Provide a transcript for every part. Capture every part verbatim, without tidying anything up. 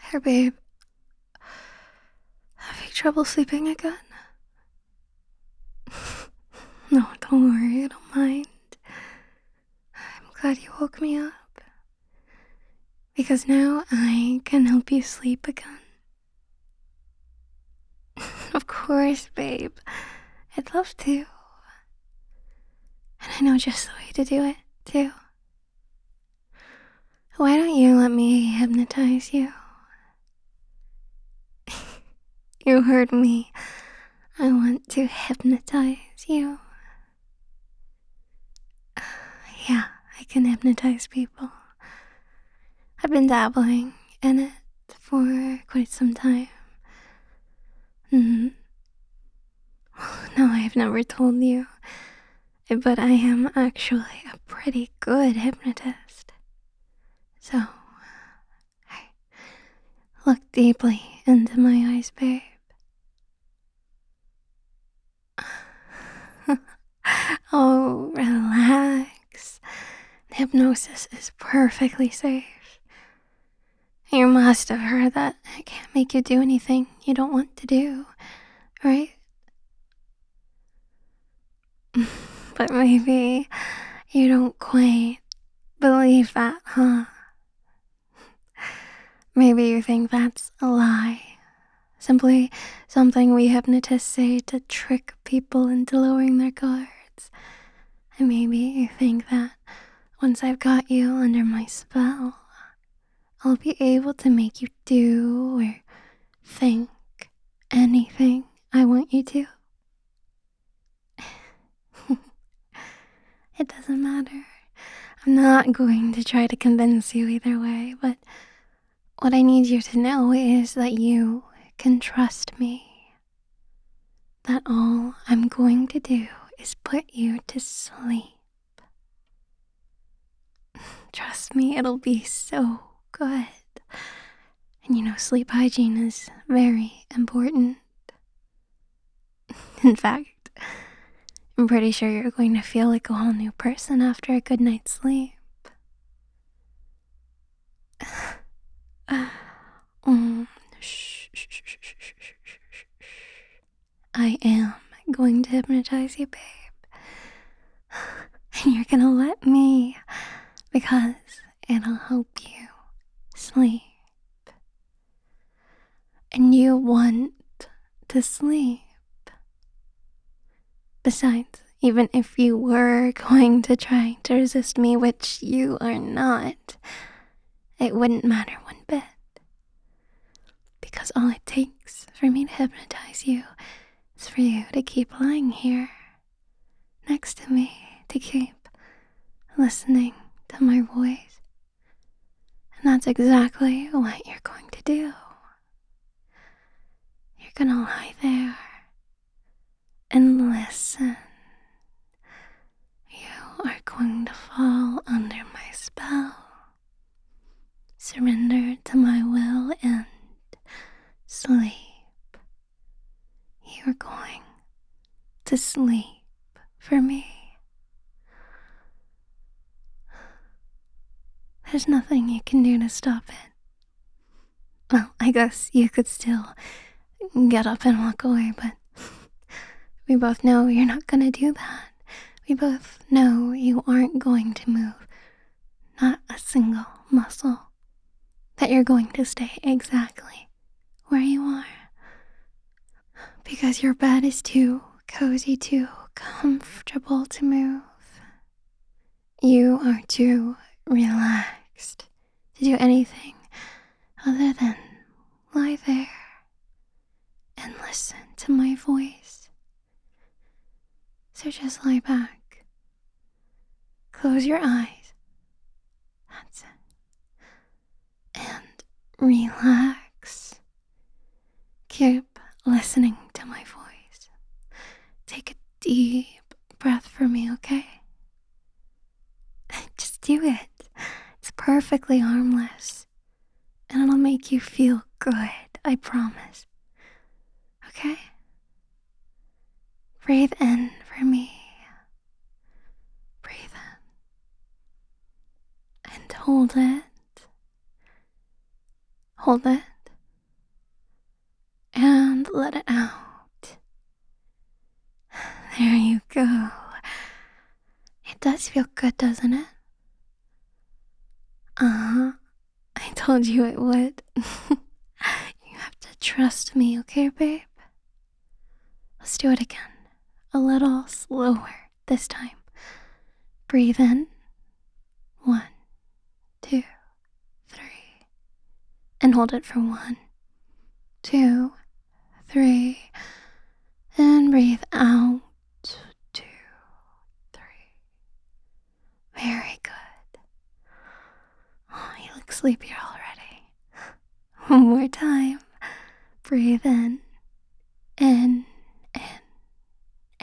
Hey, babe. Having trouble sleeping again? No, don't worry, I don't mind. I'm glad you woke me up. Because now I can help you sleep again. Of course, babe. I'd love to. And I know just the way to do it, too. Why don't you let me hypnotize you? You heard me. I want to hypnotize you. Yeah, I can hypnotize people. I've been dabbling in it for quite some time. Mm. No, I've never told you, but I am actually a pretty good hypnotist. So, hey, look deeply into my eyes, babe. Oh, relax. Hypnosis is perfectly safe. You must have heard that it can't make you do anything you don't want to do, right? But maybe you don't quite believe that, huh? Maybe you think that's a lie. Simply something we hypnotists say to trick people into lowering their guards. And maybe you think that once I've got you under my spell, I'll be able to make you do or think anything I want you to. It doesn't matter. I'm not going to try to convince you either way, but what I need you to know is that you can trust me. That all I'm going to do is put you to sleep. Trust me, it'll be so good. And you know, sleep hygiene is very important. In fact, I'm pretty sure you're going to feel like a whole new person after a good night's sleep. Mm, shh, shh, shh, shh, shh, shh, shh, shh, shh. I am going to hypnotize you, babe. And you're gonna let me, because it'll help you sleep. And you want to sleep. Besides, even if you were going to try to resist me, which you are not, it wouldn't matter one bit. Because all it takes for me to hypnotize you is for you to keep lying here next to me, to keep listening to my voice. And that's exactly what you're going to do. You're gonna lie there and listen. You are going to fall under my spell. Surrender to my will and sleep. You're going to sleep for me. There's nothing you can do to stop it. Well, I guess you could still get up and walk away, but we both know you're not gonna do that. We both know you aren't going to move, not a single muscle. That you're going to stay exactly where you are. Because your bed is too cozy, too comfortable to move. You are too relaxed to do anything other than lie there and listen to my voice. So just lie back. Close your eyes. That's it. And relax. Keep listening to my voice. Take a deep breath for me, okay? Just do it. It's perfectly harmless. And it'll make you feel good, I promise. Okay? Breathe in for me. Breathe in. And hold it. Hold it and let it out. There you go. It does feel good, doesn't it? Uh-huh. I told you it would. You have to trust me, okay, babe? Let's do it again. A little slower this time. Breathe in. One, two, three. And hold it for one, two, three. And breathe out. Two, three. Very good. Oh, you look sleepier already. One more time. Breathe in. In, in, in.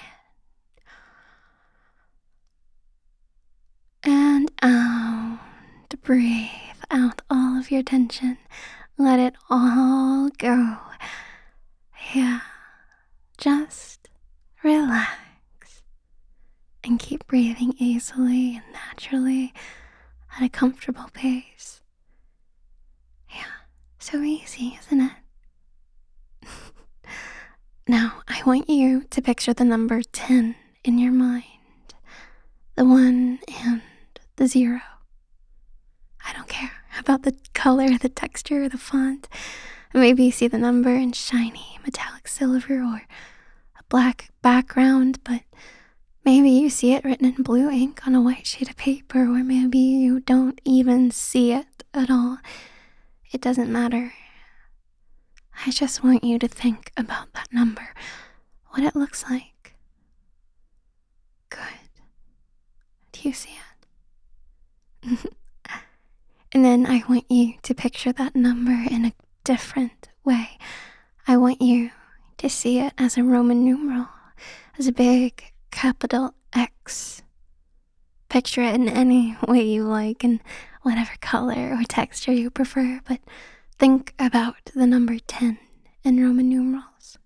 And out. Breathe out all of your tension. Let it all go. Yeah. Just relax. And keep breathing easily and naturally at a comfortable pace. Yeah. So easy, isn't it? Now, I want you to picture the number ten in your mind. The one and the zero. I don't care about the color, the texture, the font. Maybe you see the number in shiny metallic silver or a black background, but maybe you see it written in blue ink on a white sheet of paper, or maybe you don't even see it at all. It doesn't matter. I just want you to think about that number, what it looks like. Good. Do you see it? And then I want you to picture that number in a different way. I want you to see it as a Roman numeral, as a big capital X. Picture it in any way you like, in whatever color or texture you prefer, but think about the number ten in Roman numerals.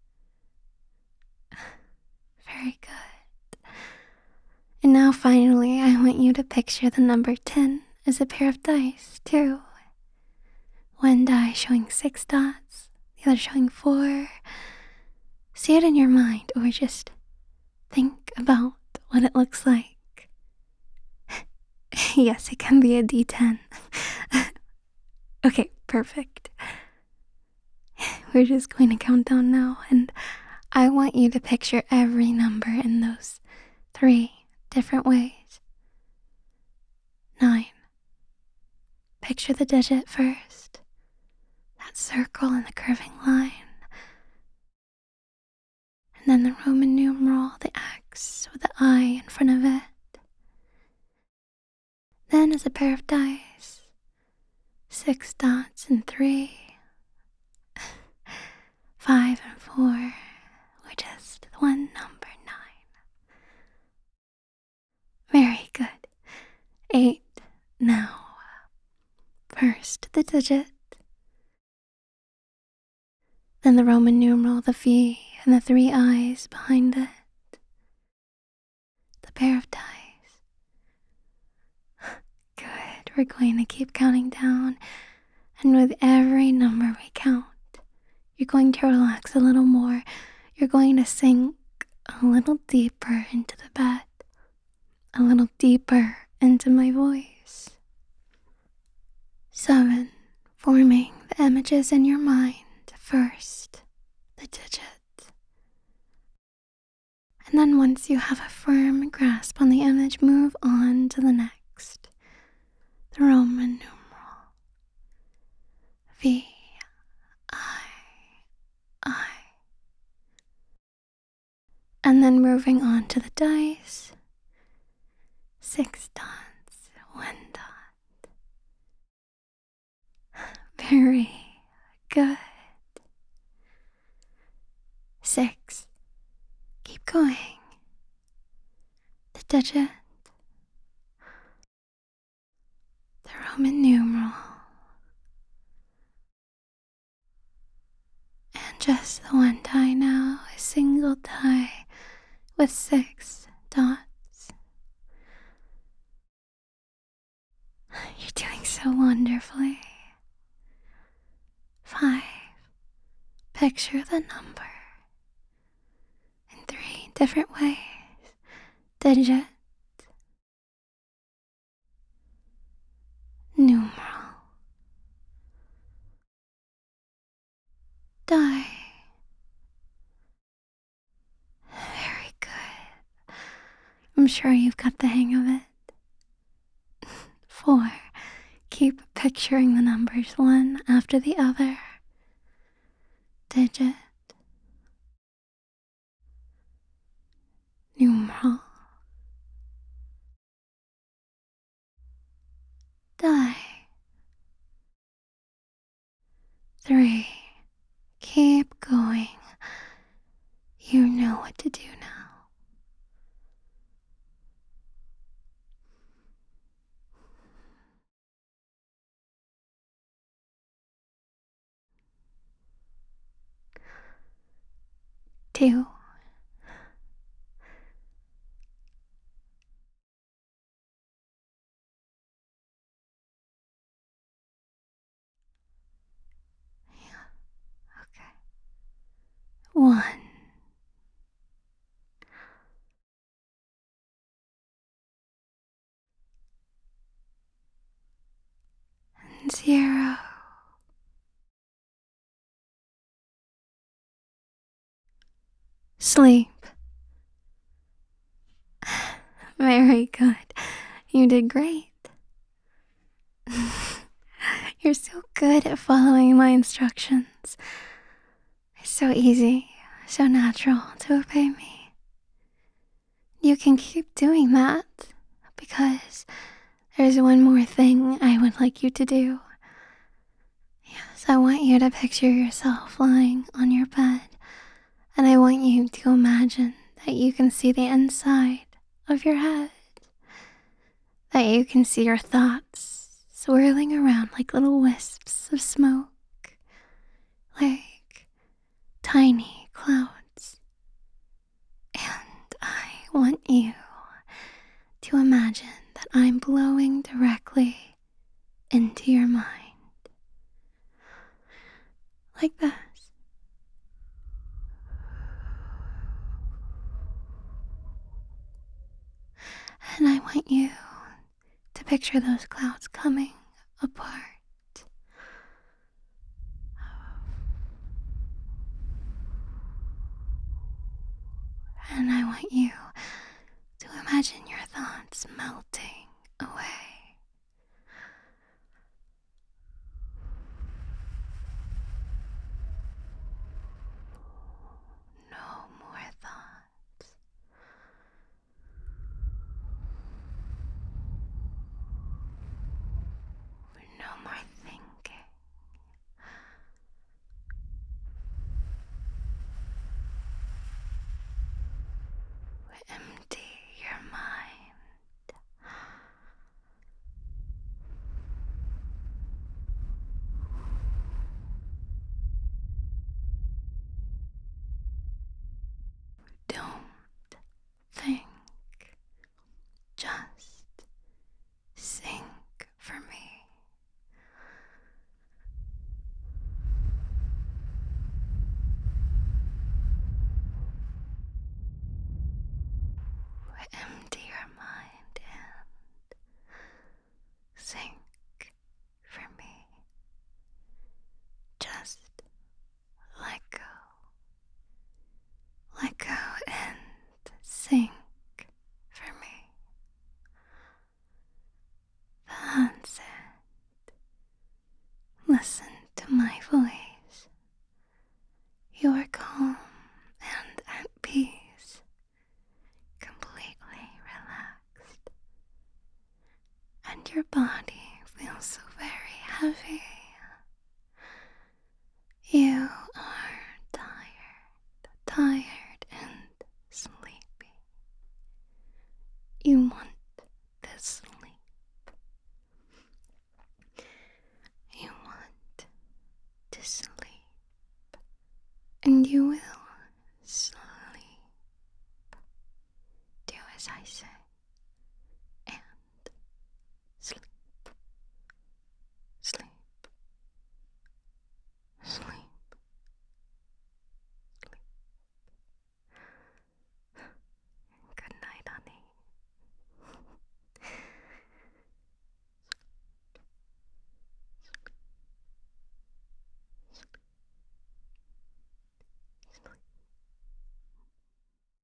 Very good. And now finally, I want you to picture the number ten as a pair of dice, too. One die showing six dots, the other showing four. See it in your mind, or just think about what it looks like. Yes, it can be a D ten. Okay, perfect. We're just going to count down now, and I want you to picture every number in those three different ways. Nine. Picture the digit first. That circle and the curving line. And then the Roman numeral, the X with the I in front of it. Then as a pair of dice, six dots and three. Five and four were just one number, nine. Very good. Eight now. First the digit, then the Roman numeral, the V, and the three eyes behind it. The pair of dice. Good. We're going to keep counting down, and with every number we count, you're going to relax a little more. You're going to sink a little deeper into the bed, a little deeper into my voice. Seven, forming the images in your mind. First, the digit. And then once you have a firm grasp on the image, move on to the next. The Roman numeral. V, I, I. And then moving on to the dice. Six dots, one dot. Very good. Six. Keep going. The digit. The Roman numeral. And just the one die now, a single die with six dots. You're doing so wonderfully. Five. picture the number in three different ways. Digit, numeral, die. Very good. I'm sure you've got the hang of it. Four, keep picturing the numbers one after the other. Digit, numeral, die. Three, keep going. You know what to do now. Two, okay. One, and zero. Sleep. Very good. You did great. You're so good at following my instructions. It's so easy, so natural to obey me. You can keep doing that because there's one more thing I would like you to do. Yes, I want you to picture yourself lying on your bed, and I want you to imagine that you can see the inside of your head, that you can see your thoughts swirling around like little wisps of smoke, like tiny clouds. And I want you to imagine that I'm blowing directly into your mind. Like this. And I want you to picture those clouds coming apart. And I want you to imagine your thoughts melting away. No more thoughts. No more thinking. Empty your mind. Don't think. Just sink for me. Empty your mind and sink for me. Just let go. Let go and sink for me. That's it. Listen to my voice. You are calm and at peace, completely relaxed, and your body feels so very heavy.